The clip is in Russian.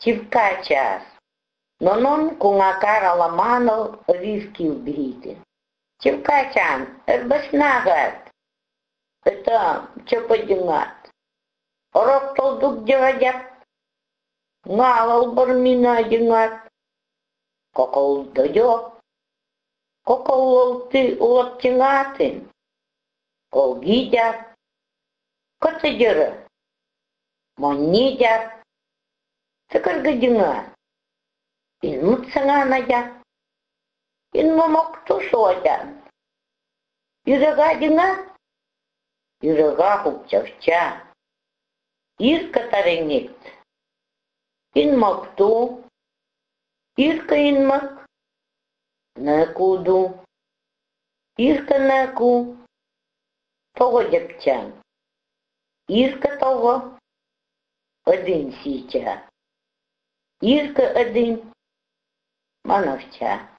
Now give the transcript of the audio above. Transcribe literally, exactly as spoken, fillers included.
Тівка час. Нонон кунгакар аламанов вискил бгите. Тівкачан, эрбаснагат. Это чоподингат. Ороктол дук девадят. Налал бармина дingат. Кокол дойдет. Кокол ты улоптингатын. Кол гидят. Котедера. Монидят. Такаргадинга. Ин муцанганадят. Ин момок тусодят. Ирагадинга. Ирага хупчавча. Ирка таренит. Ин мокту. Ирка инмак. Накуду. Ирка наку. Того дяпчан. Ирка того. Один січа. Ирка один. Мановча.